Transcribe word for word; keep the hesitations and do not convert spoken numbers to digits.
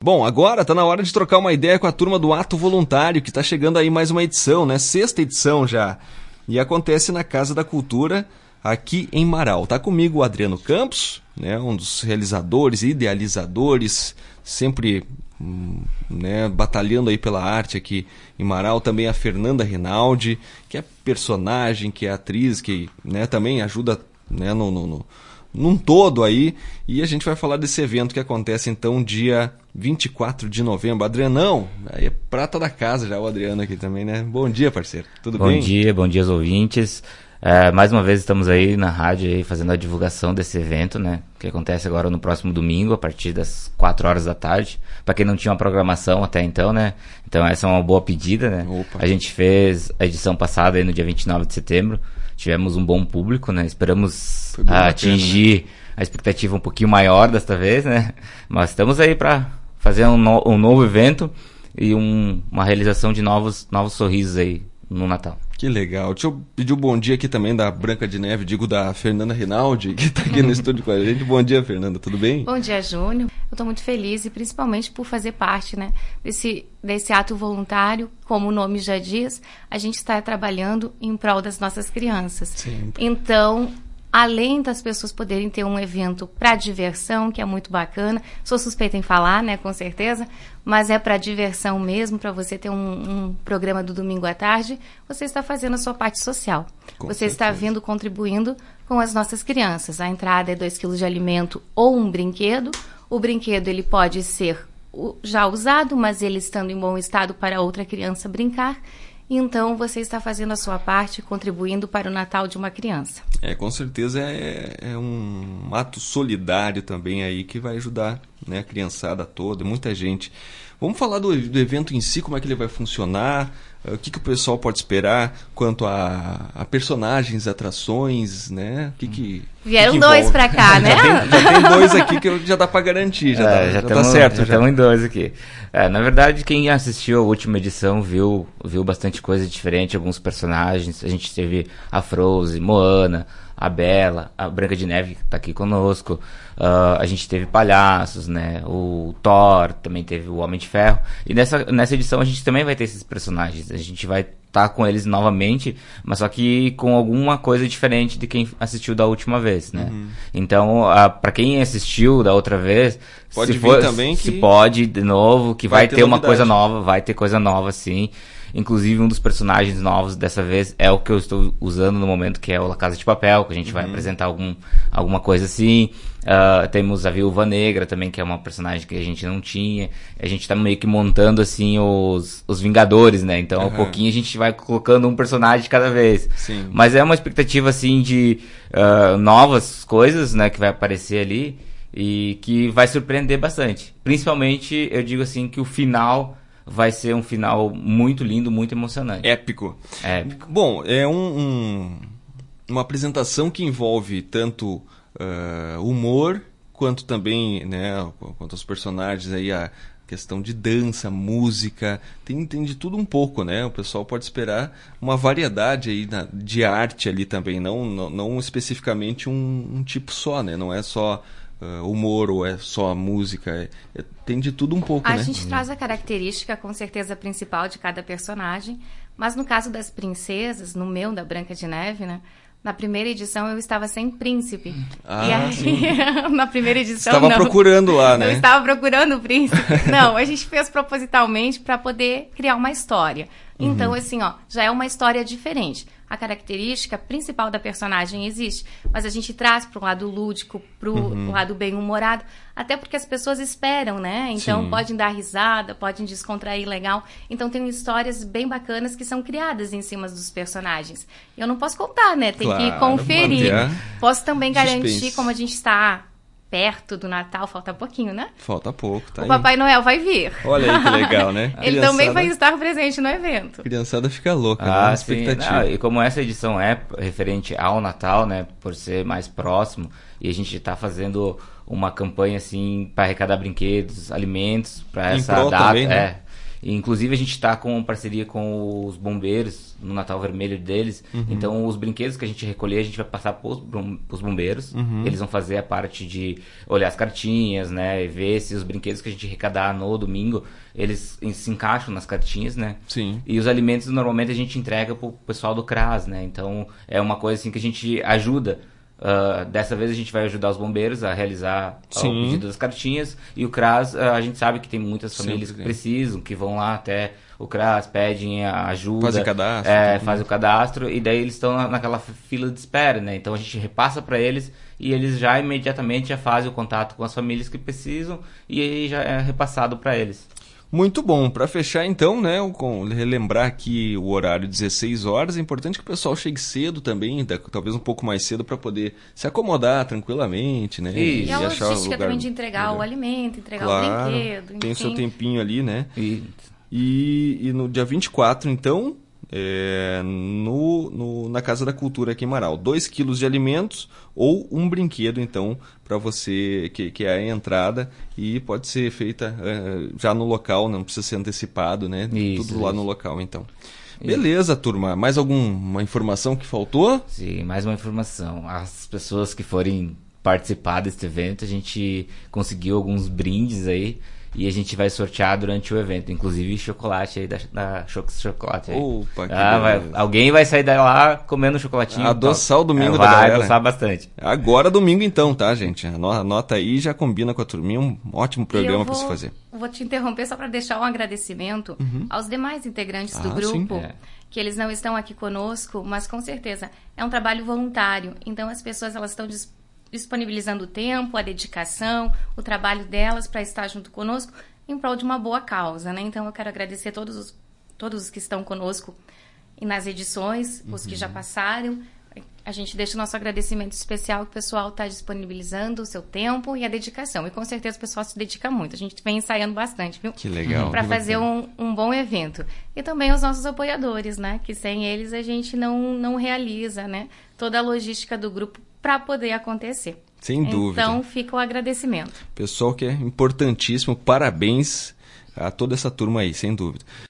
Bom, agora tá na hora de trocar uma ideia com a turma do Ato Voluntário, que tá chegando aí mais uma edição, né? Sexta edição já. E acontece na Casa da Cultura, aqui em Marau. Tá comigo o Adriano Campos, né? Um dos realizadores e idealizadores, sempre né, batalhando aí pela arte aqui em Marau. Também a Fernanda Rinaldi, que é personagem, que é atriz, que né, também ajuda né, no... no, no num todo aí, e a gente vai falar desse evento que acontece então dia vinte e quatro de novembro. Adrianão, aí é prata da casa já o Adriano aqui também, né? Bom dia, parceiro, tudo bom bem? Bom dia, bom dia aos ouvintes. É, mais uma vez estamos aí na rádio aí fazendo a divulgação desse evento, né? Que acontece agora no próximo domingo, a partir das quatro horas da tarde. Para quem não tinha uma programação até então, né? Então essa é uma boa pedida, né? Opa. A gente fez a edição passada aí no dia vinte e nove de setembro. Tivemos um bom público, né? Esperamos atingir bacana, né? A expectativa um pouquinho maior desta vez, né? Mas estamos aí para fazer um, no, um novo evento e um, uma realização de novos, novos sorrisos aí no Natal. Que legal. Deixa eu pedir um bom dia aqui também da Branca de Neve, digo da Fernanda Rinaldi, que está aqui no estúdio com a gente. Bom dia, Fernanda, tudo bem? Bom dia, Júnior. Eu estou muito feliz e principalmente por fazer parte né, desse, desse ato voluntário. Como o nome já diz, a gente está trabalhando em prol das nossas crianças. Sempre. Então, além das pessoas poderem ter um evento para diversão, que é muito bacana, sou suspeita em falar, né, com certeza, mas é para diversão mesmo, para você ter um, um programa do domingo à tarde, você está fazendo a sua parte social. Com você certeza. Está vindo, contribuindo com as nossas crianças. A entrada é dois quilos de alimento ou um brinquedo. O brinquedo ele pode ser já usado, mas ele estando em bom estado para outra criança brincar. Então, você está fazendo a sua parte, contribuindo para o Natal de uma criança. É, com certeza é, é um ato solidário também aí que vai ajudar né, a criançada toda, muita gente. Vamos falar do, do evento em si, como é que ele vai funcionar, o que, que o pessoal pode esperar quanto a, a personagens, atrações, né? O que que Vieram que que dois para cá, né? Já tem, já tem dois aqui que já dá para garantir, já, é, dá, já, já tamo, tá certo. Já estamos em dois aqui. É, na verdade, quem assistiu a última edição viu, viu bastante coisa diferente, alguns personagens. A gente teve a Frozen, Moana, a Bela, a Branca de Neve que tá aqui conosco. Uh, a gente teve palhaços, né? O Thor, também teve o Homem de Ferro. E nessa, nessa edição a gente também vai ter esses personagens. A gente vai estar tá com eles novamente, mas só que com alguma coisa diferente de quem assistiu da última vez, né? Uhum. Então, uh, para quem assistiu da outra vez, pode se vir for, também que... se pode de novo, que vai, vai ter, ter uma coisa nova, vai ter coisa nova sim. Inclusive, um dos personagens novos dessa vez é o que eu estou usando no momento, que é o La Casa de Papel, que a gente uhum. vai apresentar algum, alguma coisa assim. Uh, temos a Viúva Negra também, que é uma personagem que a gente não tinha. A gente tá meio que montando, assim, os, os Vingadores, né? Então, uhum. um pouquinho a gente vai colocando um personagem de cada vez. Sim. Mas é uma expectativa, assim, de uh, novas coisas, né? Que vai aparecer ali e que vai surpreender bastante. Principalmente, eu digo assim, que o final... vai ser um final muito lindo, muito emocionante. Épico. Épico. Bom, é um, um, uma apresentação que envolve tanto uh, humor, quanto também, né, quanto os personagens aí, a questão de dança, música, tem, tem de tudo um pouco, né? O pessoal pode esperar uma variedade aí na, de arte ali também, não, não, não especificamente um, um tipo só, né? Não é só... Uh, humor ou é só a música, é, é, tem de tudo um pouco, a né? A gente traz a característica, com certeza, principal de cada personagem, mas no caso das princesas, no meu, da Branca de Neve, né? Na primeira edição eu estava sem príncipe. Ah, e aí, sim. na primeira edição estava não. procurando lá, né? Eu estava procurando o príncipe. Não, a gente fez propositalmente para poder criar uma história. Então, uhum. assim, ó, já é uma história diferente. A característica principal da personagem existe, mas a gente traz para o lado lúdico, para o uhum. lado bem-humorado, até porque as pessoas esperam, né? Então, Sim. podem dar risada, podem descontrair legal. Então, tem histórias bem bacanas que são criadas em cima dos personagens. Eu não posso contar, né? Tem claro, que conferir. Posso também garantir, suspense. Como a gente está... perto do Natal, falta pouquinho, né? Falta pouco, tá o aí. O Papai Noel vai vir. Olha aí que legal, né? Ele criançada... também vai estar presente no evento. A criançada fica louca, ah, né? Sim. Expectativa. Não, e como essa edição é referente ao Natal, né? Por ser mais próximo, e a gente tá fazendo uma campanha, assim, para arrecadar brinquedos, alimentos, para essa data. Também, né? É. E, inclusive a gente está com parceria com os bombeiros no Natal Vermelho deles. Uhum. Então os brinquedos que a gente recolher a gente vai passar para os bombeiros. Uhum. Eles vão fazer a parte de olhar as cartinhas, né, e ver se os brinquedos que a gente arrecadar no domingo eles se encaixam nas cartinhas, né? Sim. E os alimentos normalmente a gente entrega pro pessoal do C R A S, né? Então é uma coisa assim que a gente ajuda. Uh, dessa vez a gente vai ajudar os bombeiros a realizar Sim. o pedido das cartinhas, e o C R A S, uh, a gente sabe que tem muitas famílias Sempre que tem. precisam, que vão lá até o C R A S, pedem a ajuda, fazem cadastro, é, fazem o cadastro, e daí eles estão na, naquela fila de espera, né? Então a gente repassa para eles e eles já imediatamente já fazem o contato com as famílias que precisam e aí já é repassado para eles. Muito bom. Para fechar então, né, com relembrar aqui o horário dezesseis horas, é importante que o pessoal chegue cedo também, talvez um pouco mais cedo, para poder se acomodar tranquilamente, né? E, e a achar logística também de entregar melhor. o alimento, entregar claro, o brinquedo, tem o enfim. seu tempinho ali, né? E, e, e no dia vinte e quatro, então, é, no, no, na Casa da Cultura aqui em Marau, dois quilos de alimentos ou um brinquedo, então, para você, que, que é a entrada, e pode ser feita uh, já no local, não precisa ser antecipado, né? Isso, Tudo lá isso. no local, então. Beleza, turma. Mais alguma informação que faltou? Sim, mais uma informação. As pessoas que forem participar desse evento, a gente conseguiu alguns brindes aí, e a gente vai sortear durante o evento, inclusive chocolate aí da, da Chocs Chocolate. Aí. Opa, que ah, vai, alguém vai sair de lá comendo chocolatinho. Adoçar o domingo é, da vai galera. Vai adoçar bastante. Agora domingo então, tá, gente? Anota aí, já combina com a turminha, um ótimo programa para se fazer. Vou te interromper só para deixar um agradecimento uhum. aos demais integrantes ah, do grupo, é. que eles não estão aqui conosco, mas com certeza é um trabalho voluntário. Então as pessoas elas estão disponíveis disponibilizando o tempo, a dedicação, o trabalho delas para estar junto conosco em prol de uma boa causa, né? Então eu quero agradecer a todos os, todos os que estão conosco e nas edições, uhum. os que já passaram. A gente deixa o nosso agradecimento especial que o pessoal está disponibilizando o seu tempo e a dedicação. E com certeza o pessoal se dedica muito. A gente vem ensaiando bastante, viu? Que legal. Para fazer um, um bom evento. E também os nossos apoiadores, né? Que sem eles a gente não, não realiza, né? Toda a logística do grupo para poder acontecer. Sem dúvida. Então fica o agradecimento. Pessoal que é importantíssimo, parabéns a toda essa turma aí, sem dúvida.